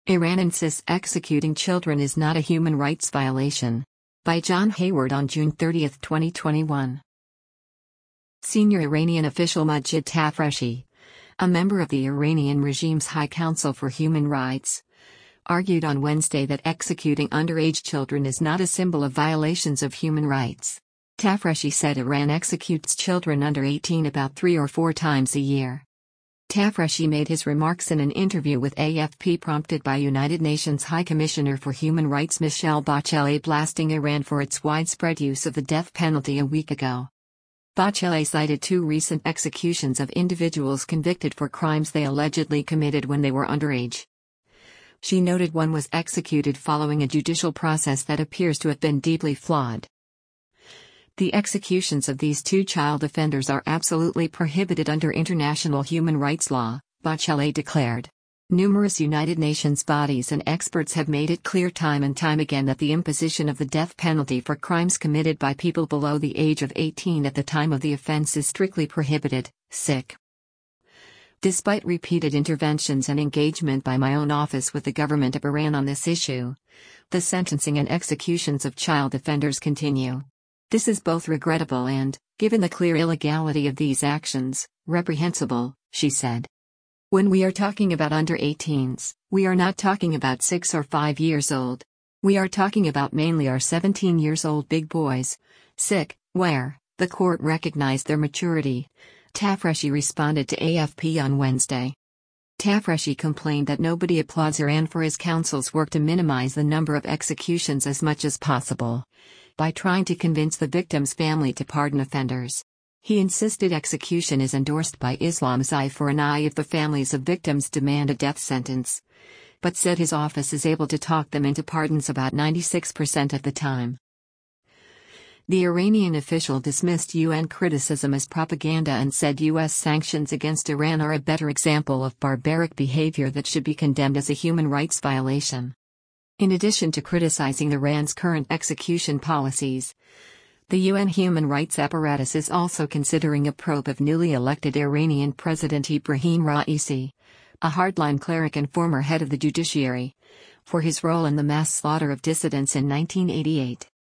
Iran insists executing children is not a human rights violation. By John Hayward on June 30, 2021. Senior Iranian official Majid Tafreshi, a member of the Iranian regime's High Council for Human Rights, argued on Wednesday that executing underage children is not a symbol of violations of human rights. Tafreshi said Iran executes children under 18 about 3 or 4 times a year. Tafreshi made his remarks in an interview with AFP prompted by United Nations High Commissioner for Human Rights Michelle Bachelet blasting Iran for its widespread use of the death penalty a week ago. Bachelet cited 2 recent executions of individuals convicted for crimes they allegedly committed when they were underage. She noted one was executed following a judicial process that appears to have been deeply flawed. The executions of these 2 child offenders are absolutely prohibited under international human rights law, Bachelet declared. Numerous United Nations bodies and experts have made it clear time and time again that the imposition of the death penalty for crimes committed by people below the age of 18 at the time of the offense is strictly prohibited. Despite repeated interventions and engagement by my own office with the government of Iran on this issue, the sentencing and executions of child offenders continue. This is both regrettable and, given the clear illegality of these actions, reprehensible, she said. When we are talking about under 18s, we are not talking about 6 or 5 years old. We are talking about mainly our 17 years old big boys. Where the court recognized their maturity, Tafreshi responded to AFP on Wednesday. Tafreshi complained that nobody applauds Iran for his council's work to minimize the number of executions as much as possible, by trying to convince the victim's family to pardon offenders. He insisted execution is endorsed by Islam's eye for an eye if the families of victims demand a death sentence, but said his office is able to talk them into pardons about 96% of the time. The Iranian official dismissed UN criticism as propaganda and said US sanctions against Iran are a better example of barbaric behavior that should be condemned as a human rights violation. In addition to criticizing Iran's current execution policies, the UN human rights apparatus is also considering a probe of newly elected Iranian President Ebrahim Raisi, a hardline cleric and former head of the judiciary, for his role in the mass slaughter of dissidents in 1988.